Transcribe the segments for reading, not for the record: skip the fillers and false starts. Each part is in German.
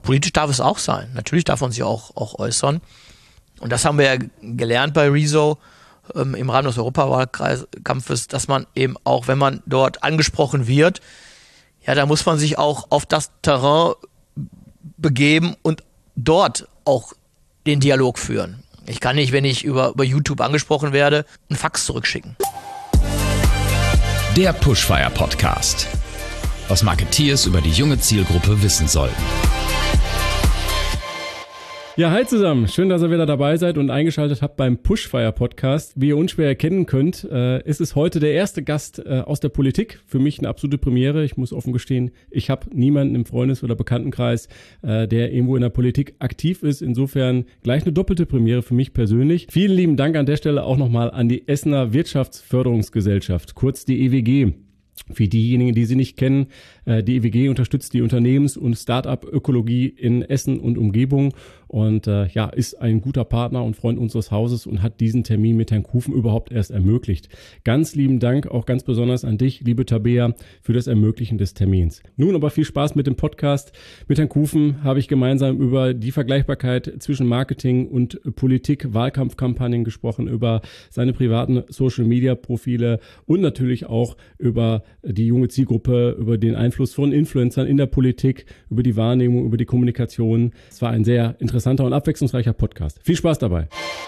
Politisch darf es auch sein. Natürlich darf man sich auch äußern. Und das haben wir ja gelernt bei Rezo im Rahmen des Europawahlkampfes, dass man eben auch, wenn man dort angesprochen wird, ja, da muss man sich auch auf das Terrain begeben und dort auch den Dialog führen. Ich kann nicht, wenn ich über YouTube angesprochen werde, einen Fax zurückschicken. Der Pushfire Podcast. Was Marketeers über die junge Zielgruppe wissen sollten. Ja, hi zusammen. Schön, dass ihr wieder dabei seid und eingeschaltet habt beim Pushfire Podcast. Wie ihr unschwer erkennen könnt, ist es heute der erste Gast aus der Politik. Für mich eine absolute Premiere. Ich muss offen gestehen, ich habe niemanden im Freundes- oder Bekanntenkreis, der irgendwo in der Politik aktiv ist. Insofern gleich eine doppelte Premiere für mich persönlich. Vielen lieben Dank an der Stelle auch nochmal an die Essener Wirtschaftsförderungsgesellschaft, kurz die EWG. Für diejenigen, die sie nicht kennen, die EWG unterstützt die Unternehmens- und Start-up-Ökologie in Essen und Umgebung und ist ein guter Partner und Freund unseres Hauses und hat diesen Termin mit Herrn Kufen überhaupt erst ermöglicht. Ganz lieben Dank auch ganz besonders an dich, liebe Tabea, für das Ermöglichen des Termins. Nun aber viel Spaß mit dem Podcast. Mit Herrn Kufen habe ich gemeinsam über die Vergleichbarkeit zwischen Marketing und Politik, Wahlkampfkampagnen gesprochen, über seine privaten Social-Media-Profile und natürlich auch über die junge Zielgruppe, über den Einfluss von Influencern in der Politik, über die Wahrnehmung, über die Kommunikation. Es war ein sehr interessanter und abwechslungsreicher Podcast. Viel Spaß dabei.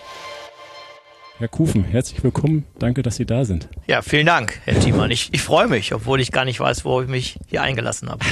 Herr Kufen, herzlich willkommen. Danke, dass Sie da sind. Ja, vielen Dank, Herr Thiemann. Ich freue mich, obwohl ich gar nicht weiß, wo ich mich hier eingelassen habe.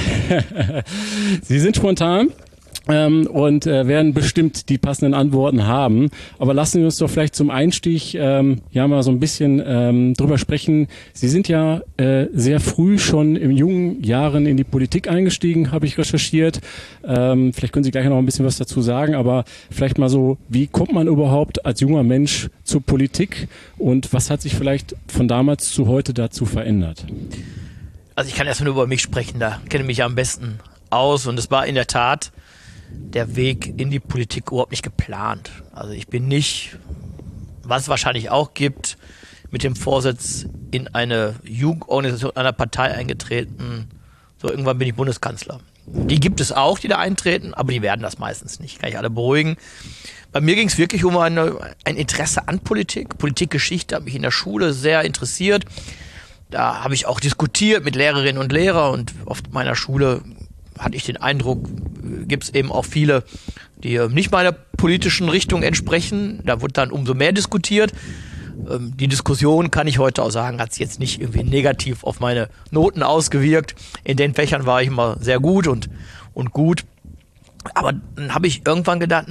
Sie sind spontan. Und werden bestimmt die passenden Antworten haben. Aber lassen wir uns doch vielleicht zum Einstieg mal so ein bisschen drüber sprechen. Sie sind ja sehr früh schon in jungen Jahren in die Politik eingestiegen, habe ich recherchiert. Vielleicht können Sie gleich noch ein bisschen was dazu sagen, aber vielleicht mal so, wie kommt man überhaupt als junger Mensch zur Politik und was hat sich vielleicht von damals zu heute dazu verändert? Also ich kann erst mal nur über mich sprechen, da kenne ich mich ja am besten aus und es war in der Tat der Weg in die Politik überhaupt nicht geplant. Also ich bin nicht, was es wahrscheinlich auch gibt, mit dem Vorsitz in eine Jugendorganisation einer Partei eingetreten. So, irgendwann bin ich Bundeskanzler. Die gibt es auch, die da eintreten, aber die werden das meistens nicht. Kann ich alle beruhigen. Bei mir ging es wirklich um ein Interesse an Politik. Politikgeschichte hat mich in der Schule sehr interessiert. Da habe ich auch diskutiert mit Lehrerinnen und Lehrern und auf meiner Schule hatte ich den Eindruck, gibt es eben auch viele, die nicht meiner politischen Richtung entsprechen. Da wurde dann umso mehr diskutiert. Die Diskussion, kann ich heute auch sagen, hat sich jetzt nicht irgendwie negativ auf meine Noten ausgewirkt. In den Fächern war ich immer sehr gut und gut. Aber dann habe ich irgendwann gedacht,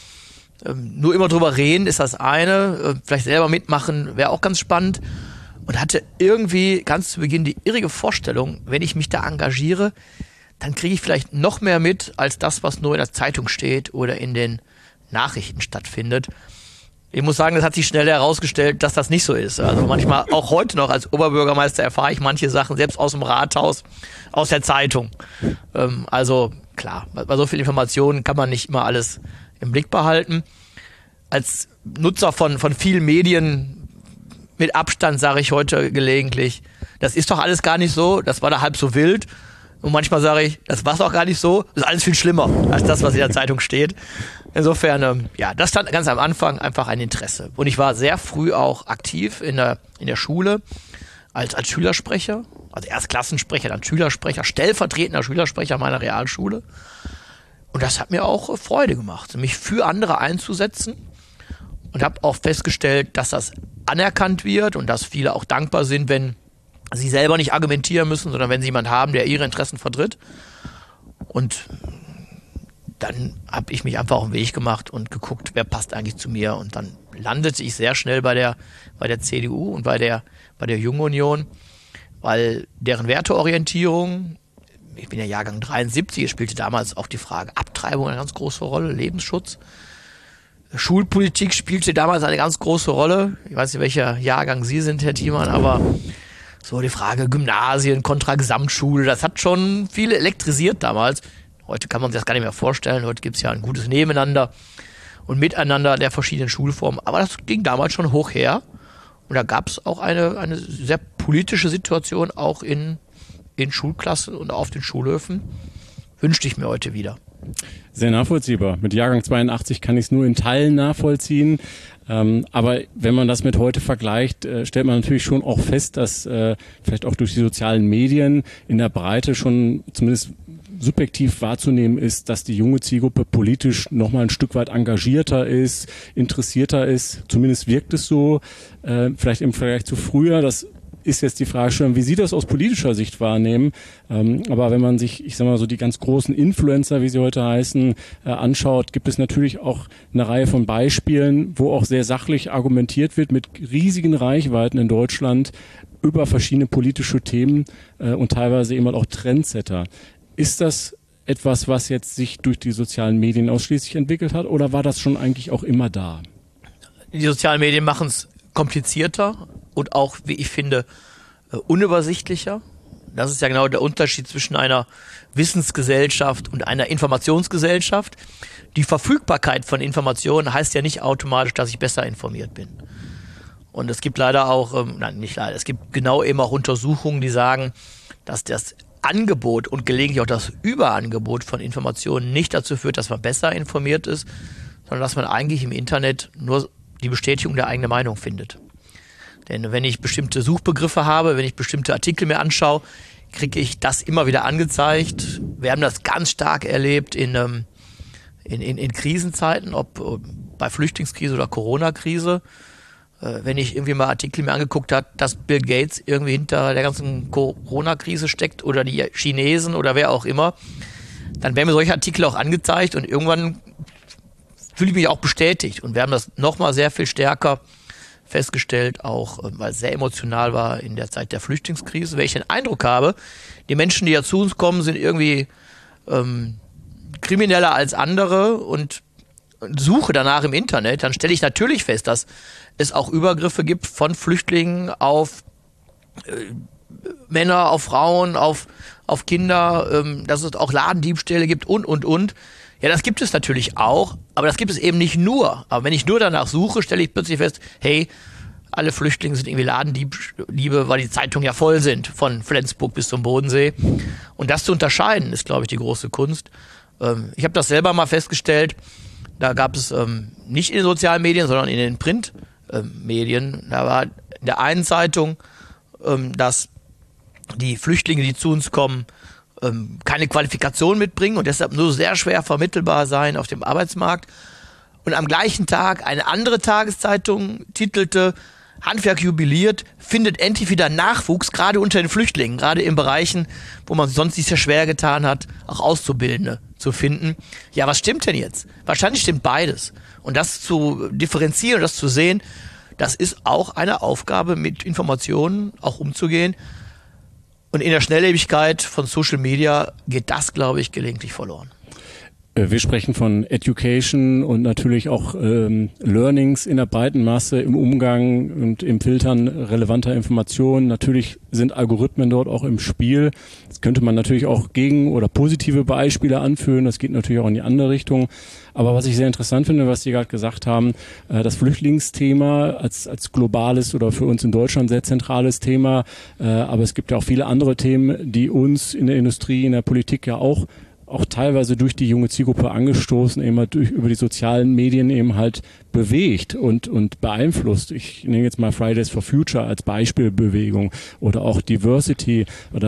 nur immer drüber reden ist das eine, vielleicht selber mitmachen wäre auch ganz spannend. Und hatte irgendwie ganz zu Beginn die irrige Vorstellung, wenn ich mich da engagiere, dann kriege ich vielleicht noch mehr mit, als das, was nur in der Zeitung steht oder in den Nachrichten stattfindet. Ich muss sagen, das hat sich schnell herausgestellt, dass das nicht so ist. Also manchmal, auch heute noch als Oberbürgermeister, erfahre ich manche Sachen selbst aus dem Rathaus, aus der Zeitung. Also klar, bei so viel Informationen kann man nicht immer alles im Blick behalten. Als Nutzer von vielen Medien mit Abstand sage ich heute gelegentlich, das ist doch alles gar nicht so, das war da halb so wild. Und manchmal sage ich, das war auch gar nicht so, das ist alles viel schlimmer als das, was in der Zeitung steht. Insofern, das stand ganz am Anfang einfach ein Interesse. Und ich war sehr früh auch aktiv in der Schule als Schülersprecher, also erst Klassensprecher, dann Schülersprecher, stellvertretender Schülersprecher meiner Realschule. Und das hat mir auch Freude gemacht, mich für andere einzusetzen. Und habe auch festgestellt, dass das anerkannt wird und dass viele auch dankbar sind, wenn sie selber nicht argumentieren müssen, sondern wenn sie jemanden haben, der ihre Interessen vertritt. Und dann habe ich mich einfach auf den Weg gemacht und geguckt, wer passt eigentlich zu mir. Und dann landete ich sehr schnell bei der CDU und bei der Jungen Union, weil deren Werteorientierung, ich bin ja Jahrgang 73, es spielte damals auch die Frage Abtreibung eine ganz große Rolle, Lebensschutz. Schulpolitik spielte damals eine ganz große Rolle. Ich weiß nicht, welcher Jahrgang Sie sind, Herr Thiemann, aber so die Frage Gymnasien kontra Gesamtschule, das hat schon viele elektrisiert damals. Heute kann man sich das gar nicht mehr vorstellen. Heute gibt es ja ein gutes Nebeneinander und Miteinander der verschiedenen Schulformen. Aber das ging damals schon hoch her. Und da gab es auch eine sehr politische Situation auch in Schulklassen und auf den Schulhöfen. Wünschte ich mir heute wieder. Sehr nachvollziehbar. Mit Jahrgang 82 kann ich es nur in Teilen nachvollziehen. Aber wenn man das mit heute vergleicht, stellt man natürlich schon auch fest, dass vielleicht auch durch die sozialen Medien in der Breite schon zumindest subjektiv wahrzunehmen ist, dass die junge Zielgruppe politisch nochmal ein Stück weit engagierter ist, interessierter ist. Zumindest wirkt es so, vielleicht im Vergleich zu früher. Das ist jetzt die Frage schon, wie Sie das aus politischer Sicht wahrnehmen. Aber wenn man sich, ich sag mal so, die ganz großen Influencer, wie sie heute heißen, anschaut, gibt es natürlich auch eine Reihe von Beispielen, wo auch sehr sachlich argumentiert wird mit riesigen Reichweiten in Deutschland über verschiedene politische Themen und teilweise eben auch Trendsetter. Ist das etwas, was jetzt sich durch die sozialen Medien ausschließlich entwickelt hat, oder war das schon eigentlich auch immer da? Die sozialen Medien machen es komplizierter und auch, wie ich finde, unübersichtlicher. Das ist ja genau der Unterschied zwischen einer Wissensgesellschaft und einer Informationsgesellschaft. Die Verfügbarkeit von Informationen heißt ja nicht automatisch, dass ich besser informiert bin. Und es gibt leider auch, nicht leider, es gibt genau eben auch Untersuchungen, die sagen, dass das Angebot und gelegentlich auch das Überangebot von Informationen nicht dazu führt, dass man besser informiert ist, sondern dass man eigentlich im Internet nur die Bestätigung der eigenen Meinung findet. Denn wenn ich bestimmte Suchbegriffe habe, wenn ich bestimmte Artikel mir anschaue, kriege ich das immer wieder angezeigt. Wir haben das ganz stark erlebt in Krisenzeiten, ob bei Flüchtlingskrise oder Corona-Krise. Wenn ich irgendwie mal Artikel mir angeguckt habe, dass Bill Gates irgendwie hinter der ganzen Corona-Krise steckt oder die Chinesen oder wer auch immer, dann werden mir solche Artikel auch angezeigt und irgendwann fühle ich mich auch bestätigt. Und wir haben das nochmal sehr viel stärker festgestellt, auch weil es sehr emotional war in der Zeit der Flüchtlingskrise, weil ich den Eindruck habe, die Menschen, die ja zu uns kommen, sind irgendwie krimineller als andere und suche danach im Internet, dann stelle ich natürlich fest, dass es auch Übergriffe gibt von Flüchtlingen auf Männer, auf Frauen, auf Kinder, dass es auch Ladendiebstähle gibt und. Ja, das gibt es natürlich auch, aber das gibt es eben nicht nur. Aber wenn ich nur danach suche, stelle ich plötzlich fest, hey, alle Flüchtlinge sind irgendwie Ladendiebe, weil die Zeitungen ja voll sind, von Flensburg bis zum Bodensee. Und das zu unterscheiden, ist, glaube ich, die große Kunst. Ich habe das selber mal festgestellt, da gab es nicht in den sozialen Medien, sondern in den Printmedien. Da war in der einen Zeitung, dass die Flüchtlinge, die zu uns kommen, keine Qualifikation mitbringen und deshalb nur sehr schwer vermittelbar sein auf dem Arbeitsmarkt. Und am gleichen Tag eine andere Tageszeitung titelte, Handwerk jubiliert, findet endlich wieder Nachwuchs, gerade unter den Flüchtlingen, gerade in Bereichen, wo man sonst sich sehr schwer getan hat, auch Auszubildende zu finden. Ja, was stimmt denn jetzt? Wahrscheinlich stimmt beides. Und das zu differenzieren, das zu sehen, das ist auch eine Aufgabe, mit Informationen auch umzugehen. Und in der Schnelllebigkeit von Social Media geht das, glaube ich, gelegentlich verloren. Wir sprechen von Education und natürlich auch Learnings in der breiten Masse im Umgang und im Filtern relevanter Informationen. Natürlich sind Algorithmen dort auch im Spiel. Das könnte man natürlich auch gegen- oder positive Beispiele anführen. Das geht natürlich auch in die andere Richtung. Aber was ich sehr interessant finde, was Sie gerade gesagt haben, das Flüchtlingsthema als globales oder für uns in Deutschland sehr zentrales Thema. Aber es gibt ja auch viele andere Themen, die uns in der Industrie, in der Politik ja auch teilweise durch die junge Zielgruppe angestoßen, eben halt über die sozialen Medien eben halt bewegt und beeinflusst. Ich nehme jetzt mal Fridays for Future als Beispielbewegung oder auch Diversity,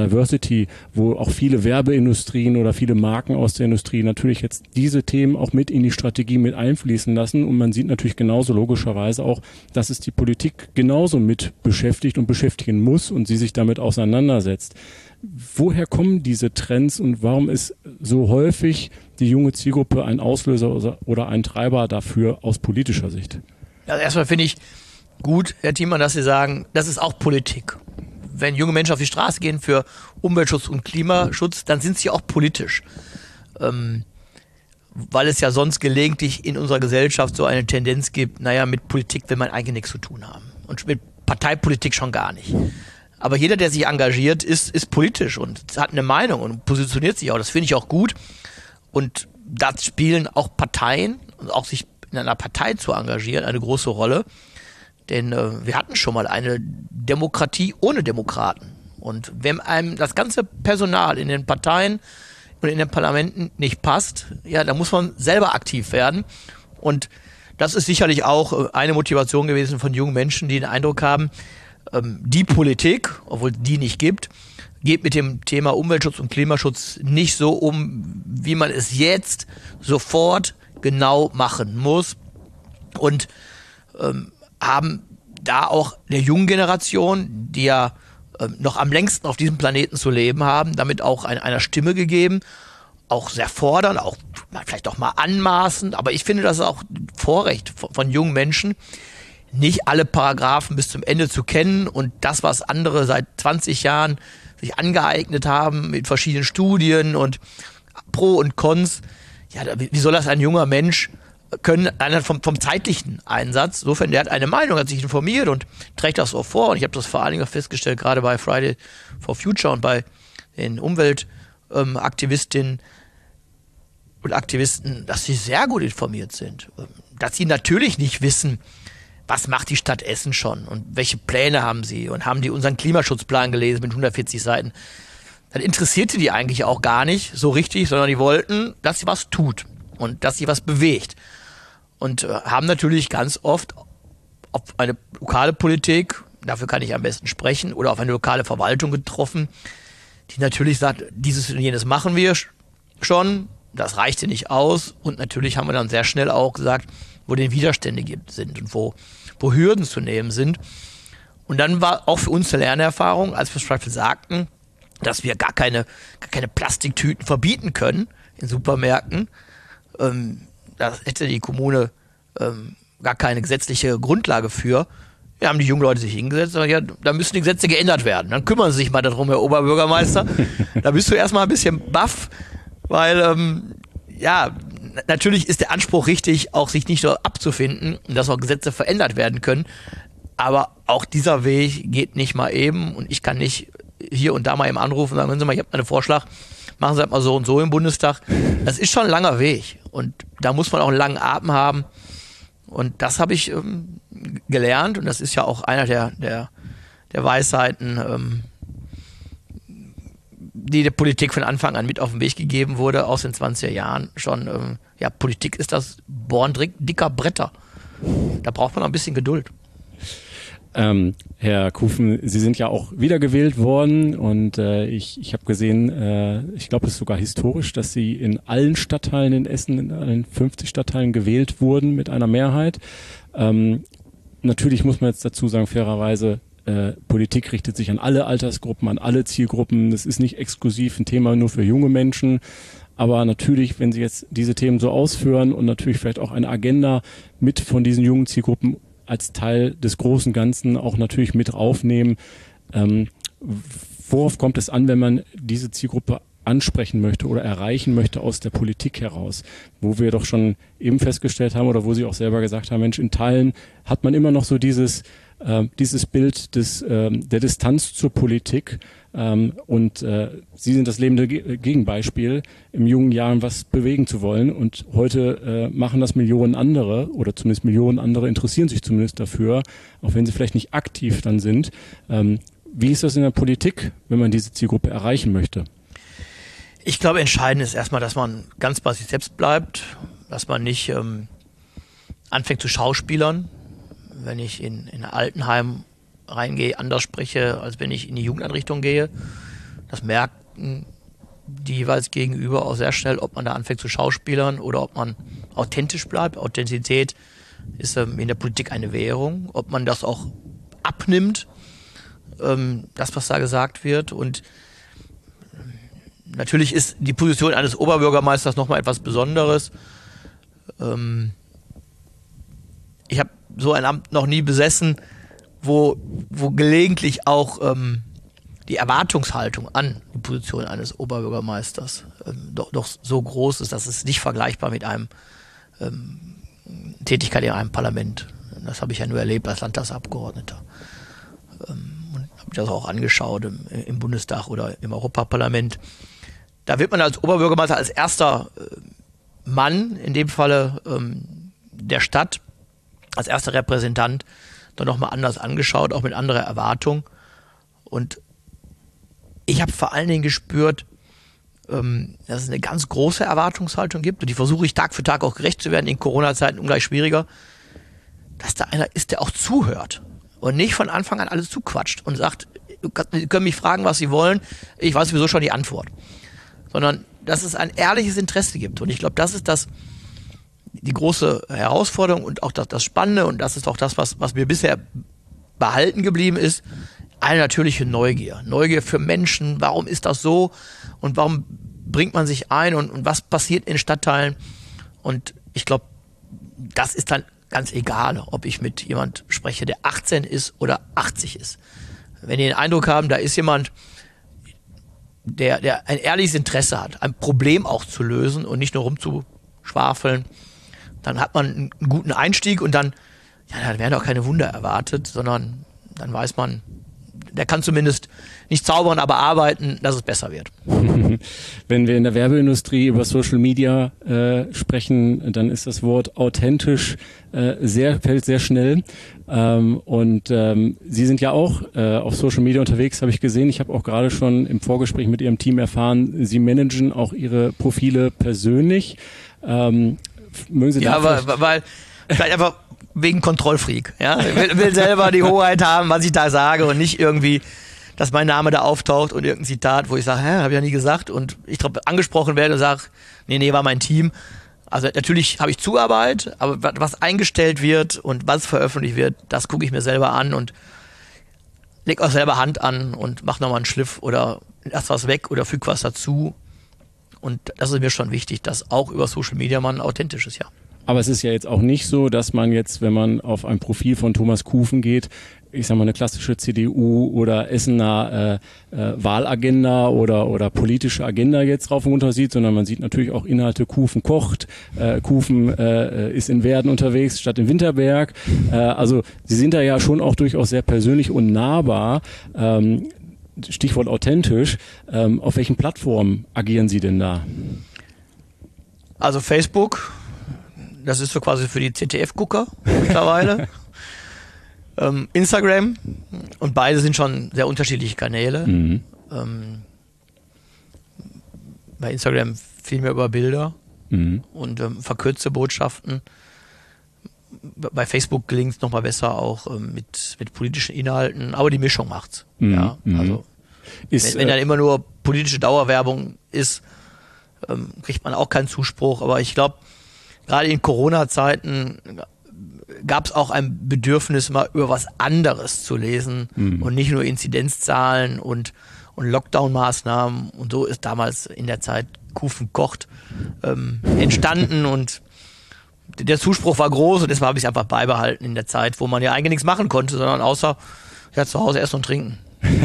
wo auch viele Werbeindustrien oder viele Marken aus der Industrie natürlich jetzt diese Themen auch mit in die Strategie mit einfließen lassen. Und man sieht natürlich genauso logischerweise auch, dass es die Politik genauso mit beschäftigt und beschäftigen muss und sie sich damit auseinandersetzt. Woher kommen diese Trends und warum ist so häufig die junge Zielgruppe ein Auslöser oder ein Treiber dafür aus politischer Sicht? Also erstmal finde ich gut, Herr Thiemann, dass Sie sagen, das ist auch Politik. Wenn junge Menschen auf die Straße gehen für Umweltschutz und Klimaschutz, dann sind sie auch politisch. Weil es ja sonst gelegentlich in unserer Gesellschaft so eine Tendenz gibt, mit Politik will man eigentlich nichts zu tun haben. Und mit Parteipolitik schon gar nicht. Aber jeder, der sich engagiert, ist politisch und hat eine Meinung und positioniert sich auch. Das finde ich auch gut. Und da spielen auch Parteien und auch sich in einer Partei zu engagieren eine große Rolle. Denn wir hatten schon mal eine Demokratie ohne Demokraten. Und wenn einem das ganze Personal in den Parteien und in den Parlamenten nicht passt, ja, da muss man selber aktiv werden. Und das ist sicherlich auch eine Motivation gewesen von jungen Menschen, die den Eindruck haben, die Politik, obwohl die nicht gibt, geht mit dem Thema Umweltschutz und Klimaschutz nicht so um, wie man es jetzt sofort genau machen muss. Und haben da auch der jungen Generation, die ja noch am längsten auf diesem Planeten zu leben haben, damit auch einer Stimme gegeben, auch sehr fordernd, auch vielleicht auch mal anmaßend, aber ich finde, das ist auch Vorrecht von jungen Menschen, nicht alle Paragraphen bis zum Ende zu kennen und das, was andere seit 20 Jahren sich angeeignet haben mit verschiedenen Studien und Pro und Cons, ja, wie soll das ein junger Mensch können, vom zeitlichen Einsatz, insofern, der hat eine Meinung, hat sich informiert und trägt das auch vor. Und ich habe das vor allen Dingen festgestellt, gerade bei Friday for Future und bei den Umweltaktivistinnen und Aktivisten, dass sie sehr gut informiert sind. Dass sie natürlich nicht wissen, was macht die Stadt Essen schon und welche Pläne haben sie und haben die unseren Klimaschutzplan gelesen mit 140 Seiten. Das interessierte die eigentlich auch gar nicht so richtig, sondern die wollten, dass sie was tut und dass sie was bewegt. Und haben natürlich ganz oft auf eine lokale Politik, dafür kann ich am besten sprechen, oder auf eine lokale Verwaltung getroffen, die natürlich sagt, dieses und jenes machen wir schon, das reichte nicht aus. Und natürlich haben wir dann sehr schnell auch gesagt, wo die Widerstände sind und wo Hürden zu nehmen sind. Und dann war auch für uns eine Lernerfahrung, als wir zum Beispiel sagten, dass wir gar keine Plastiktüten verbieten können in Supermärkten. Da hätte die Kommune gar keine gesetzliche Grundlage für. Ja, haben die jungen Leute sich hingesetzt und gesagt, ja, da müssen die Gesetze geändert werden. Dann kümmern sie sich mal darum, Herr Oberbürgermeister. Da bist du erstmal ein bisschen baff, weil, natürlich ist der Anspruch richtig, auch sich nicht nur abzufinden und dass auch Gesetze verändert werden können. Aber auch dieser Weg geht nicht mal eben und ich kann nicht hier und da mal eben anrufen und sagen, hören Sie mal, ich habe einen Vorschlag, machen Sie das mal so und so im Bundestag. Das ist schon ein langer Weg und da muss man auch einen langen Atem haben. Und das habe ich gelernt und das ist ja auch einer der Weisheiten, die der Politik von Anfang an mit auf den Weg gegeben wurde, aus den 20er Jahren schon. Politik ist das Bohren dicker Bretter. Da braucht man noch ein bisschen Geduld. Herr Kufen, Sie sind ja auch wiedergewählt worden und ich habe gesehen, ich glaube, es ist sogar historisch, dass Sie in allen Stadtteilen in Essen, in allen 50 Stadtteilen gewählt wurden mit einer Mehrheit. Natürlich muss man jetzt dazu sagen, fairerweise, Politik richtet sich an alle Altersgruppen, an alle Zielgruppen. Das ist nicht exklusiv ein Thema nur für junge Menschen. Aber natürlich, wenn Sie jetzt diese Themen so ausführen und natürlich vielleicht auch eine Agenda mit von diesen jungen Zielgruppen als Teil des großen Ganzen auch natürlich mit aufnehmen. Worauf kommt es an, wenn man diese Zielgruppe ansprechen möchte oder erreichen möchte aus der Politik heraus? Wo wir doch schon eben festgestellt haben oder wo Sie auch selber gesagt haben, Mensch, in Teilen hat man immer noch so dieses Bild der Distanz zur Politik. Und Sie sind das lebende Gegenbeispiel, im jungen Jahren was bewegen zu wollen. Und heute machen das Millionen andere oder zumindest Millionen andere interessieren sich zumindest dafür, auch wenn sie vielleicht nicht aktiv dann sind. Wie ist das in der Politik, wenn man diese Zielgruppe erreichen möchte? Ich glaube, entscheidend ist erstmal, dass man ganz bei sich selbst bleibt, dass man nicht anfängt zu schauspielern. Wenn ich in ein Altenheim reingehe, anders spreche, als wenn ich in die Jugendeinrichtung gehe. Das merken die jeweils gegenüber auch sehr schnell, ob man da anfängt zu schauspielern oder ob man authentisch bleibt. Authentizität ist in der Politik eine Währung. Ob man das auch abnimmt, das, was da gesagt wird. Und natürlich ist die Position eines Oberbürgermeisters nochmal etwas Besonderes. Ich habe so ein Amt noch nie besessen, wo gelegentlich auch die Erwartungshaltung an die Position eines Oberbürgermeisters doch so groß ist, dass es nicht vergleichbar mit einem Tätigkeit in einem Parlament. Das habe ich ja nur erlebt als Landtagsabgeordneter. Und habe mir das auch angeschaut im Bundestag oder im Europaparlament. Da wird man als Oberbürgermeister als erster Mann, in dem Falle der Stadt, als erster Repräsentant dann nochmal anders angeschaut, auch mit anderer Erwartung. Und ich habe vor allen Dingen gespürt, dass es eine ganz große Erwartungshaltung gibt und die versuche ich Tag für Tag auch gerecht zu werden, in Corona-Zeiten ungleich schwieriger, dass da einer ist, der auch zuhört und nicht von Anfang an alles zuquatscht und sagt, Sie können mich fragen, was Sie wollen, ich weiß sowieso schon die Antwort. Sondern, dass es ein ehrliches Interesse gibt. Und ich glaube, das ist die große Herausforderung und auch das Spannende und das ist auch das, was mir bisher behalten geblieben ist, eine natürliche Neugier. Neugier für Menschen, warum ist das so und warum bringt man sich ein und was passiert in Stadtteilen. Und ich glaube, das ist dann ganz egal, ob ich mit jemand spreche, der 18 ist oder 80 ist. Wenn die den Eindruck haben, da ist jemand, der ein ehrliches Interesse hat, ein Problem auch zu lösen und nicht nur rumzuschwafeln, dann hat man einen guten Einstieg und dann werden auch keine Wunder erwartet, sondern dann weiß man, der kann zumindest nicht zaubern, aber arbeiten, dass es besser wird. Wenn wir in der Werbeindustrie über Social Media sprechen, dann ist das Wort authentisch fällt sehr schnell. Sie sind ja auch auf Social Media unterwegs, habe ich gesehen. Ich habe auch gerade schon im Vorgespräch mit Ihrem Team erfahren, Sie managen auch Ihre Profile persönlich. Mögen Sie weil vielleicht einfach wegen Kontrollfreak. Ja? Ich will selber die Hoheit haben, was ich da sage und nicht irgendwie, dass mein Name da auftaucht und irgendein Zitat, wo ich sage, habe ich ja nie gesagt und ich drauf angesprochen werde und sage, nee, war mein Team. Also natürlich habe ich Zuarbeit, aber was eingestellt wird und was veröffentlicht wird, das gucke ich mir selber an und leg auch selber Hand an und mach nochmal einen Schliff oder lass was weg oder füg was dazu. Und das ist mir schon wichtig, dass auch über Social Media man authentisch ist, ja. Aber es ist ja jetzt auch nicht so, dass man jetzt, wenn man auf ein Profil von Thomas Kufen geht, ich sag mal eine klassische CDU oder Essener Wahlagenda oder politische Agenda jetzt rauf und runter sieht, sondern man sieht natürlich auch Inhalte, Kufen kocht, Kufen ist in Werden unterwegs statt in Winterberg. Also Sie sind da ja schon auch durchaus sehr persönlich und nahbar. Stichwort authentisch. Auf welchen Plattformen agieren Sie denn da? Also Facebook. Das ist so quasi für die ZDF-Gucker mittlerweile. Instagram. Und beide sind schon sehr unterschiedliche Kanäle. Mhm. Bei Instagram viel mehr über Bilder und verkürzte Botschaften. Bei Facebook gelingt es nochmal besser auch mit politischen Inhalten. Aber die Mischung macht's. Mhm. Ja, also wenn dann immer nur politische Dauerwerbung ist, kriegt man auch keinen Zuspruch. Aber ich glaube, gerade in Corona-Zeiten gab es auch ein Bedürfnis, mal über was anderes zu lesen und nicht nur Inzidenzzahlen und Lockdown-Maßnahmen. Und so ist damals in der Zeit Kufen kocht entstanden und der Zuspruch war groß und deshalb habe ich es einfach beibehalten in der Zeit, wo man ja eigentlich nichts machen konnte, sondern außer zu Hause essen und trinken.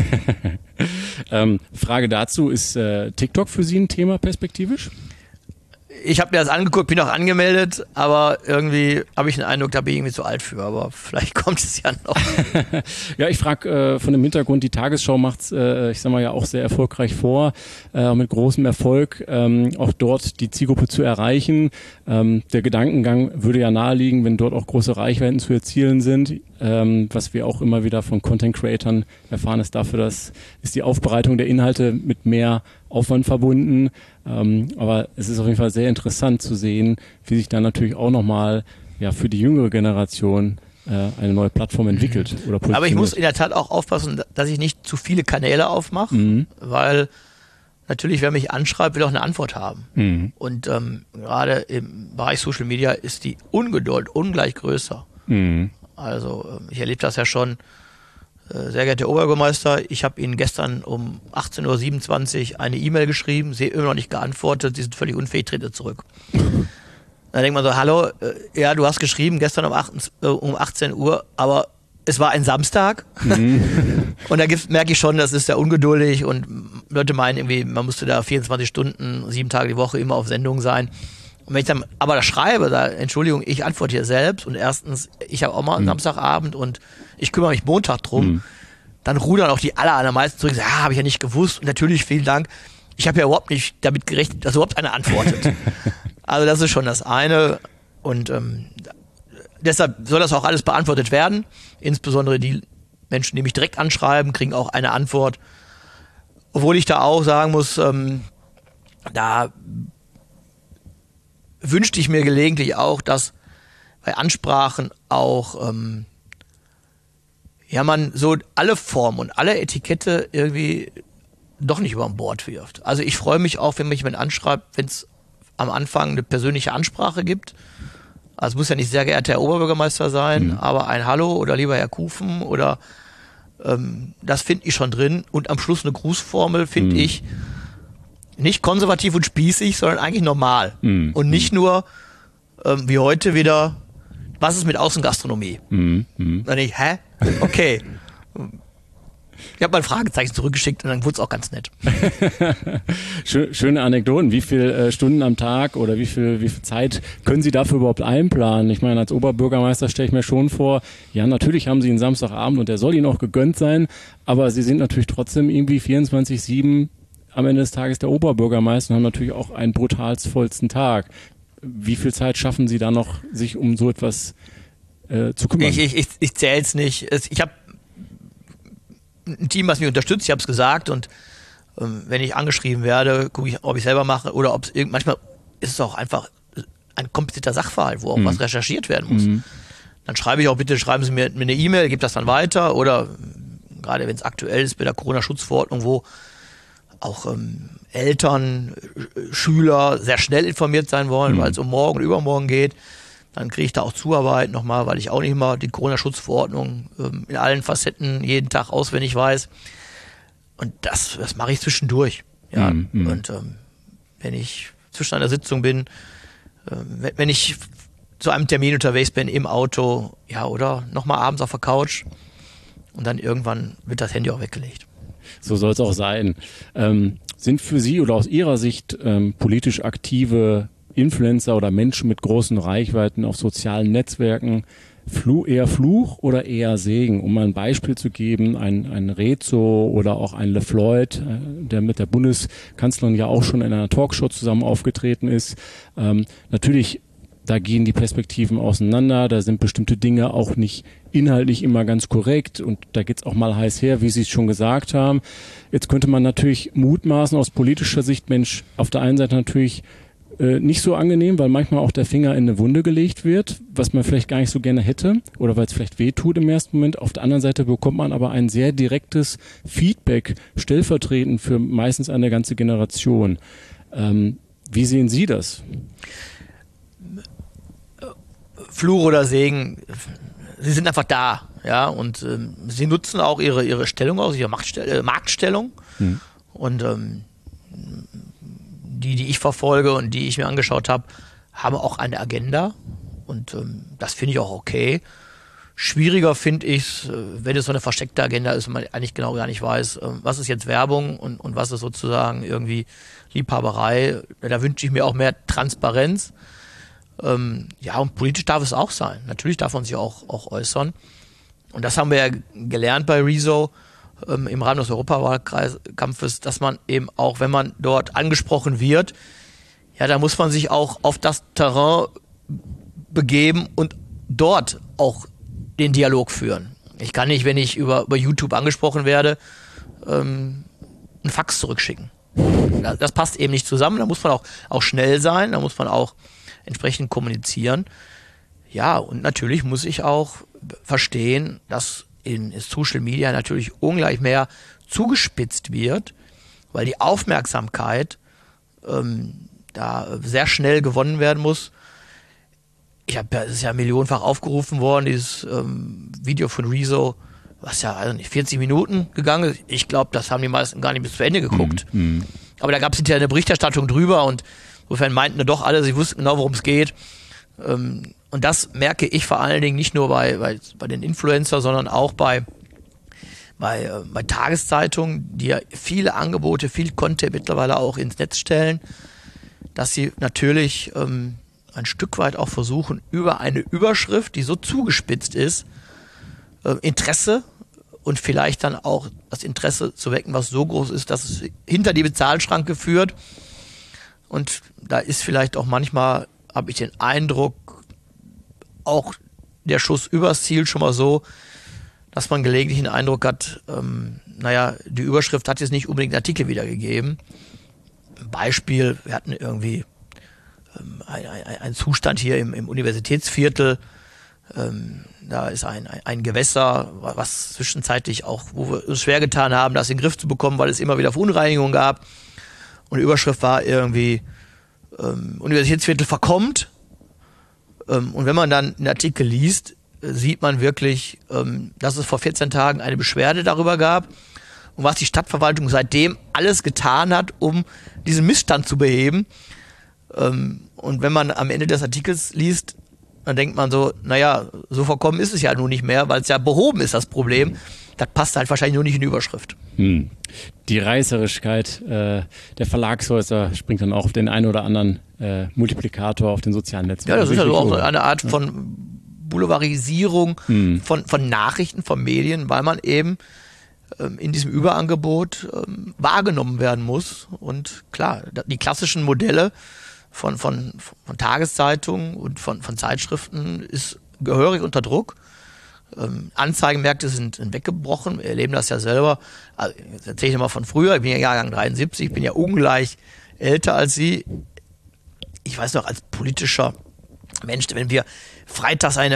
Frage dazu, ist TikTok für Sie ein Thema perspektivisch? Ich habe mir das angeguckt, bin auch angemeldet, aber irgendwie habe ich den Eindruck, da bin ich irgendwie zu alt für, aber vielleicht kommt es ja noch. Ja, ich frage von dem Hintergrund, die Tagesschau macht's, ich sag mal ja auch sehr erfolgreich vor, mit großem Erfolg, auch dort die Zielgruppe zu erreichen. Der Gedankengang würde ja naheliegen, wenn dort auch große Reichweiten zu erzielen sind, was wir auch immer wieder von Content-Creatern erfahren, ist die Aufbereitung der Inhalte mit mehr Aufwand verbunden. Aber es ist auf jeden Fall sehr interessant zu sehen, wie sich da natürlich auch nochmal für die jüngere Generation eine neue Plattform entwickelt. Oder aber ich muss in der Tat auch aufpassen, dass ich nicht zu viele Kanäle aufmache, weil natürlich, wer mich anschreibt, will auch eine Antwort haben. Und gerade im Bereich Social Media ist die Ungeduld ungleich größer. Also ich erlebe das ja schon. Sehr geehrter Herr Oberbürgermeister, ich habe Ihnen gestern um 18.27 Uhr eine E-Mail geschrieben, Sie haben immer noch nicht geantwortet, Sie sind völlig unfähig, trete zurück. Dann denkt man so, hallo, ja, du hast geschrieben gestern um 18 Uhr, aber es war ein Samstag. Und da merke ich schon, das ist sehr ungeduldig und Leute meinen irgendwie, man musste da 24 Stunden, 7 Tage die Woche immer auf Sendung sein. Und wenn ich dann aber da schreibe, Entschuldigung, ich antworte hier selbst und erstens, ich habe auch mal einen Samstagabend und ich kümmere mich Montag drum, dann rudern auch die allermeisten zurück und sagen, habe ich ja nicht gewusst und natürlich vielen Dank. Ich habe ja überhaupt nicht damit gerechnet, dass überhaupt einer antwortet. Also das ist schon das eine und deshalb soll das auch alles beantwortet werden. Insbesondere die Menschen, die mich direkt anschreiben, kriegen auch eine Antwort. Obwohl ich da auch sagen muss, da wünschte ich mir gelegentlich auch, dass bei Ansprachen auch man so alle Formen und alle Etikette irgendwie doch nicht über Bord wirft. Also ich freue mich auch, wenn mich jemand anschreibt, wenn es am Anfang eine persönliche Ansprache gibt. Also es muss ja nicht sehr geehrter Herr Oberbürgermeister sein, aber ein Hallo oder lieber Herr Kufen oder das finde ich schon drin. Und am Schluss eine Grußformel finde ich nicht konservativ und spießig, sondern eigentlich normal. Und nicht nur wie heute wieder, was ist mit Außengastronomie? Dann denke ich, hä? Okay. Ich habe mal ein Fragezeichen zurückgeschickt und dann wurde es auch ganz nett. Schöne Anekdoten. Wie viele Stunden am Tag oder wie viel Zeit können Sie dafür überhaupt einplanen? Ich meine, als Oberbürgermeister stelle ich mir schon vor, ja, natürlich haben Sie einen Samstagabend und der soll Ihnen auch gegönnt sein, aber Sie sind natürlich trotzdem irgendwie 24/7 am Ende des Tages der Oberbürgermeister und haben natürlich auch einen brutalsvollsten Tag. Wie viel Zeit schaffen Sie da noch, sich um so etwas zu kümmern? Ich zähle es nicht. Ich habe ein Team, was mich unterstützt, ich habe es gesagt, und wenn ich angeschrieben werde, gucke ich, ob ich selber mache oder ob es manchmal ist es auch einfach ein komplizierter Sachverhalt, wo auch was recherchiert werden muss. Dann schreibe ich auch, bitte schreiben Sie mir eine E-Mail, gebe das dann weiter, oder gerade wenn es aktuell ist bei der Corona-Schutzverordnung, wo auch Eltern, Schüler sehr schnell informiert sein wollen, weil es um morgen und übermorgen geht. Dann kriege ich da auch Zuarbeit nochmal, weil ich auch nicht immer die Corona-Schutzverordnung in allen Facetten jeden Tag auswendig weiß. Und das mache ich zwischendurch. Ja. Und wenn ich zwischen einer Sitzung bin, wenn ich zu einem Termin unterwegs bin im Auto, ja, oder nochmal abends auf der Couch, und dann irgendwann wird das Handy auch weggelegt. So soll es auch sein. Sind für Sie oder aus Ihrer Sicht politisch aktive Influencer oder Menschen mit großen Reichweiten auf sozialen Netzwerken eher Fluch oder eher Segen? Um mal ein Beispiel zu geben, ein Rezo oder auch ein LeFloid, der mit der Bundeskanzlerin ja auch schon in einer Talkshow zusammen aufgetreten ist. Natürlich, da gehen die Perspektiven auseinander, da sind bestimmte Dinge auch nicht inhaltlich immer ganz korrekt und da geht's auch mal heiß her, wie Sie es schon gesagt haben. Jetzt könnte man natürlich mutmaßen aus politischer Sicht, Mensch, auf der einen Seite natürlich nicht so angenehm, weil manchmal auch der Finger in eine Wunde gelegt wird, was man vielleicht gar nicht so gerne hätte oder weil es vielleicht wehtut im ersten Moment. Auf der anderen Seite bekommt man aber ein sehr direktes Feedback, stellvertretend für meistens eine ganze Generation. Wie sehen Sie das? Fluch oder Segen, sie sind einfach da, ja, und sie nutzen auch ihre Stellung aus, ihre Marktstellung und die ich verfolge und die ich mir angeschaut habe, haben auch eine Agenda und das finde ich auch okay. Schwieriger finde ich es, wenn es so eine versteckte Agenda ist und man eigentlich genau gar nicht weiß, was ist jetzt Werbung und was ist sozusagen irgendwie Liebhaberei. Da wünsche ich mir auch mehr Transparenz. Ja, und politisch darf es auch sein. Natürlich darf man sich auch äußern. Und das haben wir ja gelernt bei Rezo im Rahmen des Europawahlkampfes, dass man eben auch, wenn man dort angesprochen wird, ja, da muss man sich auch auf das Terrain begeben und dort auch den Dialog führen. Ich kann nicht, wenn ich über YouTube angesprochen werde, einen Fax zurückschicken. Das passt eben nicht zusammen. Da muss man auch schnell sein, da muss man auch entsprechend kommunizieren. Ja, und natürlich muss ich auch verstehen, dass in Social Media natürlich ungleich mehr zugespitzt wird, weil die Aufmerksamkeit da sehr schnell gewonnen werden muss. Es ist ja millionenfach aufgerufen worden, dieses Video von Rezo, was ja also nicht 40 Minuten gegangen ist. Ich glaube, das haben die meisten gar nicht bis zu Ende geguckt. Aber da gab es hinterher eine Berichterstattung drüber und insofern meinten doch alle, sie wussten genau, worum es geht. Und das merke ich vor allen Dingen nicht nur bei den Influencern, sondern auch bei Tageszeitungen, die ja viele Angebote, viel Content mittlerweile auch ins Netz stellen, dass sie natürlich ein Stück weit auch versuchen, über eine Überschrift, die so zugespitzt ist, Interesse und vielleicht dann auch das Interesse zu wecken, was so groß ist, dass es hinter die Bezahlschranke führt. Und da ist vielleicht auch manchmal, habe ich den Eindruck, auch der Schuss übers Ziel schon mal so, dass man gelegentlich den Eindruck hat, die Überschrift hat jetzt nicht unbedingt einen Artikel wiedergegeben. Beispiel, wir hatten irgendwie einen Zustand hier im Universitätsviertel, da ist ein Gewässer, was zwischenzeitlich auch, wo wir uns schwer getan haben, das in den Griff zu bekommen, weil es immer wieder Verunreinigungen gab. Und die Überschrift war irgendwie, Universitätsviertel verkommt. Und wenn man dann einen Artikel liest, sieht man wirklich, dass es vor 14 Tagen eine Beschwerde darüber gab und was die Stadtverwaltung seitdem alles getan hat, um diesen Missstand zu beheben. Und wenn man am Ende des Artikels liest, dann denkt man so, naja, so verkommen ist es ja nun nicht mehr, weil es ja behoben ist, das Problem. Das passt halt wahrscheinlich nur nicht in die Überschrift. Die Reißerischkeit der Verlagshäuser springt dann auch auf den einen oder anderen Multiplikator auf den sozialen Netzen. Ja, das ist ja so auch eine Art von Boulevardisierung von Nachrichten, von Medien, weil man eben in diesem Überangebot wahrgenommen werden muss. Und klar, die klassischen Modelle von Tageszeitungen und von Zeitschriften ist gehörig unter Druck. Anzeigenmärkte sind weggebrochen. Wir erleben das ja selber. Also, jetzt erzähle ich mal von früher. Ich bin ja Jahrgang 73, bin ja ungleich älter als Sie. Ich weiß noch, als politischer Mensch, wenn wir freitags ein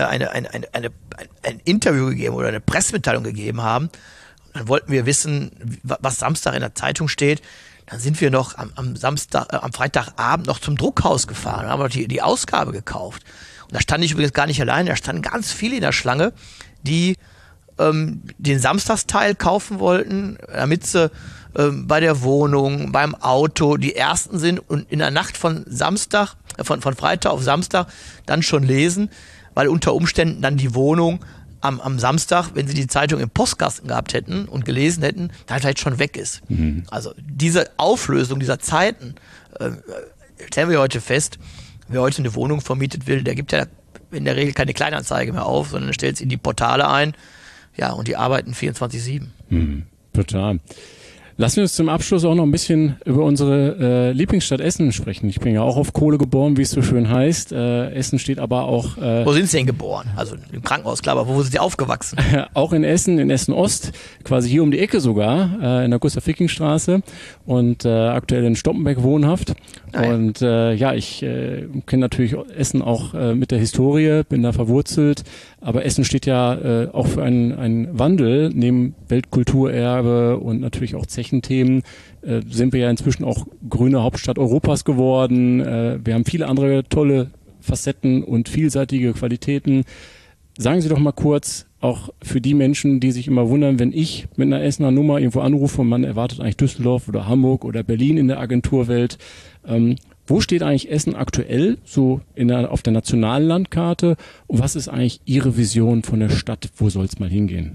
Interview gegeben oder eine Pressemitteilung gegeben haben, dann wollten wir wissen, was Samstag in der Zeitung steht. Dann sind wir noch am Freitagabend noch zum Druckhaus gefahren, haben die Ausgabe gekauft. Und da stand ich übrigens gar nicht allein, da standen ganz viele in der Schlange, die den Samstagsteil kaufen wollten, damit sie bei der Wohnung, beim Auto die Ersten sind und in der Nacht von Freitag auf Samstag dann schon lesen, weil unter Umständen dann die Wohnung am Samstag, wenn sie die Zeitung im Postkasten gehabt hätten und gelesen hätten, dann vielleicht schon weg ist. Also diese Auflösung dieser Zeiten stellen wir heute fest. Wer heute eine Wohnung vermietet will, der gibt ja in der Regel keine Kleinanzeige mehr auf, sondern stellt sie in die Portale ein. Ja, und die arbeiten 24/7. Total. Lassen wir uns zum Abschluss auch noch ein bisschen über unsere Lieblingsstadt Essen sprechen. Ich bin ja auch auf Kohle geboren, wie es so schön heißt. Essen steht aber auch... Wo sind Sie denn geboren? Also im Krankenhaus, klar, aber wo sind Sie aufgewachsen? Auch in Essen-Ost, quasi hier um die Ecke sogar, in der Gustav-Ficking-Straße und aktuell in Stoppenbeck wohnhaft. Und ich kenne natürlich Essen auch mit der Historie, bin da verwurzelt, aber Essen steht ja auch für einen Wandel, neben Weltkulturerbe und natürlich auch Zechenthemen, sind wir ja inzwischen auch grüne Hauptstadt Europas geworden. Wir haben viele andere tolle Facetten und vielseitige Qualitäten. Sagen Sie doch mal kurz, auch für die Menschen, die sich immer wundern, wenn ich mit einer Essener Nummer irgendwo anrufe und man erwartet eigentlich Düsseldorf oder Hamburg oder Berlin in der Agenturwelt. Wo steht eigentlich Essen aktuell so auf der nationalen Landkarte und was ist eigentlich Ihre Vision von der Stadt? Wo soll es mal hingehen?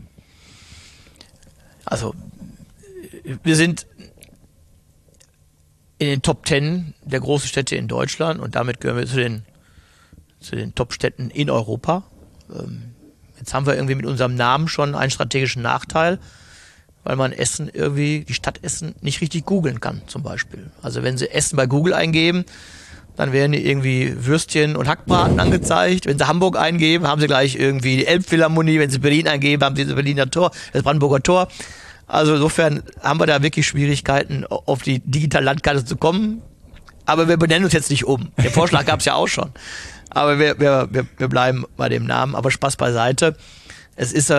Also wir sind in den Top 10 der großen Städte in Deutschland und damit gehören wir zu den Top-Städten in Europa. Jetzt haben wir irgendwie mit unserem Namen schon einen strategischen Nachteil, weil man Essen irgendwie, die Stadt Essen, nicht richtig googeln kann zum Beispiel. Also wenn Sie Essen bei Google eingeben, dann werden irgendwie Würstchen und Hackbraten angezeigt. Wenn Sie Hamburg eingeben, haben Sie gleich irgendwie die Elbphilharmonie. Wenn Sie Berlin eingeben, haben Sie das Berliner Tor, das Brandenburger Tor. Also insofern haben wir da wirklich Schwierigkeiten, auf die digitale Landkarte zu kommen. Aber wir benennen uns jetzt nicht um. Den Vorschlag gab es ja auch schon. Aber wir bleiben bei dem Namen. Aber Spaß beiseite. Es ist,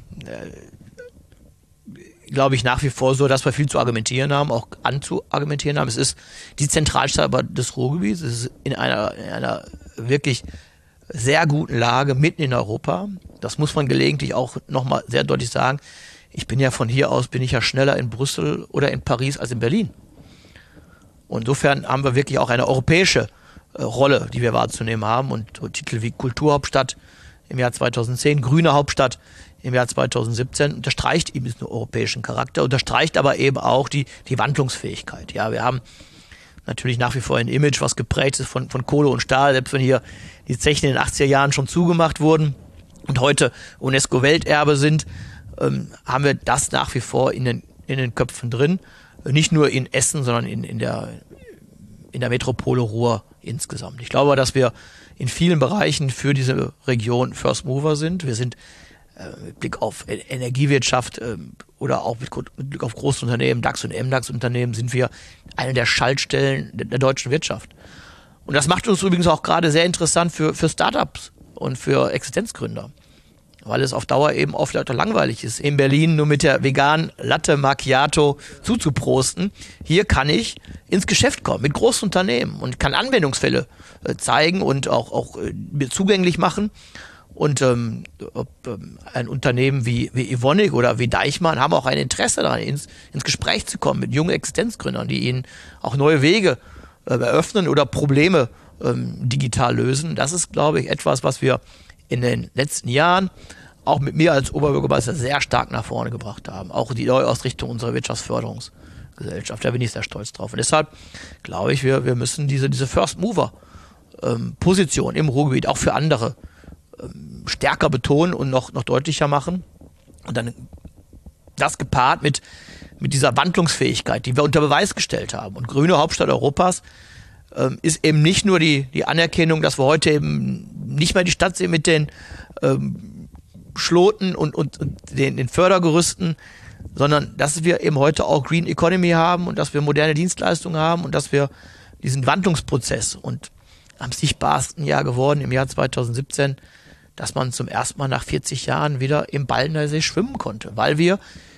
glaube ich, nach wie vor so, dass wir viel zu argumentieren haben, auch anzuargumentieren haben. Es ist die Zentralstadt des Ruhrgebiets. Es ist in einer wirklich sehr guten Lage mitten in Europa. Das muss man gelegentlich auch nochmal sehr deutlich sagen. Ich bin ja von hier aus, bin ich ja schneller in Brüssel oder in Paris als in Berlin. Und insofern haben wir wirklich auch eine europäische Rolle, die wir wahrzunehmen haben. Und Titel wie Kulturhauptstadt im Jahr 2010, grüne Hauptstadt im Jahr 2017 unterstreicht eben diesen europäischen Charakter, unterstreicht aber eben auch die Wandlungsfähigkeit. Ja, wir haben natürlich nach wie vor ein Image, was geprägt ist von Kohle und Stahl, selbst wenn hier die Zechen in den 80er Jahren schon zugemacht wurden und heute UNESCO-Welterbe sind, haben wir das nach wie vor in den Köpfen drin. Nicht nur in Essen, sondern in der Metropole Ruhr insgesamt. Ich glaube, dass wir in vielen Bereichen für diese Region First Mover sind. Wir sind mit Blick auf Energiewirtschaft oder auch mit Blick auf Großunternehmen, DAX- und MDAX-Unternehmen sind wir eine der Schaltstellen der deutschen Wirtschaft. Und das macht uns übrigens auch gerade sehr interessant für Startups und für Existenzgründer, weil es auf Dauer eben oft langweilig ist, in Berlin nur mit der veganen Latte Macchiato zuzuprosten. Hier kann ich ins Geschäft kommen mit großen Unternehmen und kann Anwendungsfälle zeigen und auch mir zugänglich machen. Und ein Unternehmen wie Evonik oder wie Deichmann haben auch ein Interesse daran, ins Gespräch zu kommen mit jungen Existenzgründern, die ihnen auch neue Wege eröffnen oder Probleme digital lösen. Das ist, glaube ich, etwas, was wir in den letzten Jahren auch mit mir als Oberbürgermeister sehr stark nach vorne gebracht haben. Auch die Neuausrichtung unserer Wirtschaftsförderungsgesellschaft, da bin ich sehr stolz drauf. Und deshalb glaube ich, wir müssen diese First-Mover-Position im Ruhrgebiet auch für andere stärker betonen und noch deutlicher machen. Und dann das gepaart mit dieser Wandlungsfähigkeit, die wir unter Beweis gestellt haben. Und grüne Hauptstadt Europas ist eben nicht nur die Anerkennung, dass wir heute eben nicht mehr die Stadt sind mit den Schloten und den Fördergerüsten, sondern dass wir eben heute auch Green Economy haben und dass wir moderne Dienstleistungen haben und dass wir diesen Wandlungsprozess und am sichtbarsten Jahr geworden im Jahr 2017, dass man zum ersten Mal nach 40 Jahren wieder im Baldener See schwimmen konnte, weil wir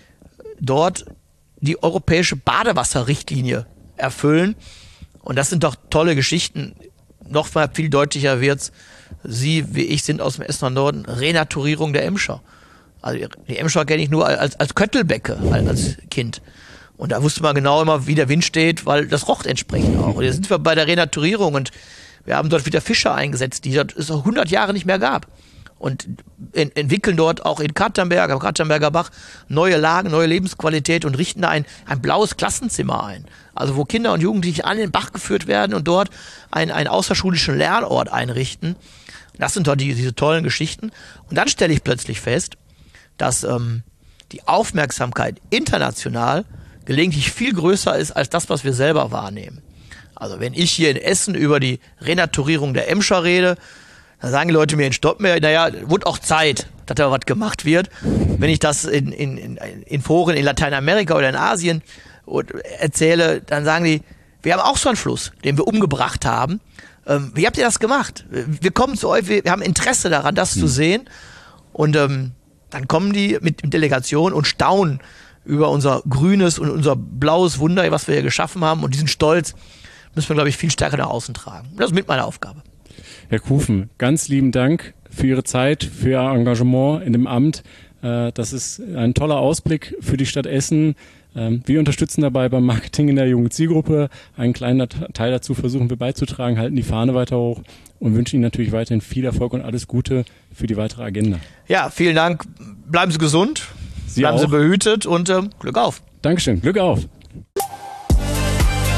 dort die europäische Badewasserrichtlinie erfüllen. Und das sind doch tolle Geschichten. Noch mal viel deutlicher wird's. Sie, wie ich, sind aus dem Essener Norden. Renaturierung der Emscher. Also die Emscher kenne ich nur als Köttelbecke, als Kind. Und da wusste man genau immer, wie der Wind steht, weil das roch entsprechend auch. Und jetzt sind wir bei der Renaturierung und wir haben dort wieder Fischer eingesetzt, die es 100 Jahre nicht mehr gab. Und entwickeln dort auch am Katernberger Bach neue Lagen, neue Lebensqualität und richten da ein blaues Klassenzimmer ein. Also wo Kinder und Jugendliche an den Bach geführt werden und dort einen außerschulischen Lernort einrichten. Das sind dort diese tollen Geschichten. Und dann stelle ich plötzlich fest, dass die Aufmerksamkeit international gelegentlich viel größer ist als das, was wir selber wahrnehmen. Also wenn ich hier in Essen über die Renaturierung der Emscher rede, dann sagen die Leute mir in Stoppmeer, naja, wurde auch Zeit, dass da was gemacht wird. Wenn ich das in Foren in Lateinamerika oder in Asien erzähle, dann sagen die, wir haben auch so einen Fluss, den wir umgebracht haben. Wie habt ihr das gemacht? Wir kommen zu euch, wir haben Interesse daran, das zu sehen. Und dann kommen die mit Delegation und staunen über unser grünes und unser blaues Wunder, was wir hier geschaffen haben. Und diesen Stolz müssen wir, glaube ich, viel stärker nach außen tragen. Das ist mit meiner Aufgabe. Herr Kufen, ganz lieben Dank für Ihre Zeit, für Ihr Engagement in dem Amt. Das ist ein toller Ausblick für die Stadt Essen. Wir unterstützen dabei beim Marketing in der jungen Zielgruppe. Einen kleinen Teil dazu versuchen wir beizutragen, halten die Fahne weiter hoch und wünschen Ihnen natürlich weiterhin viel Erfolg und alles Gute für die weitere Agenda. Ja, vielen Dank. Bleiben Sie gesund, bleiben Sie behütet und Glück auf. Dankeschön, Glück auf.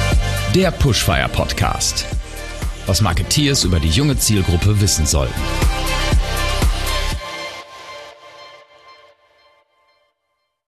Der Pushfire Podcast. Was Marketeers über die junge Zielgruppe wissen sollten.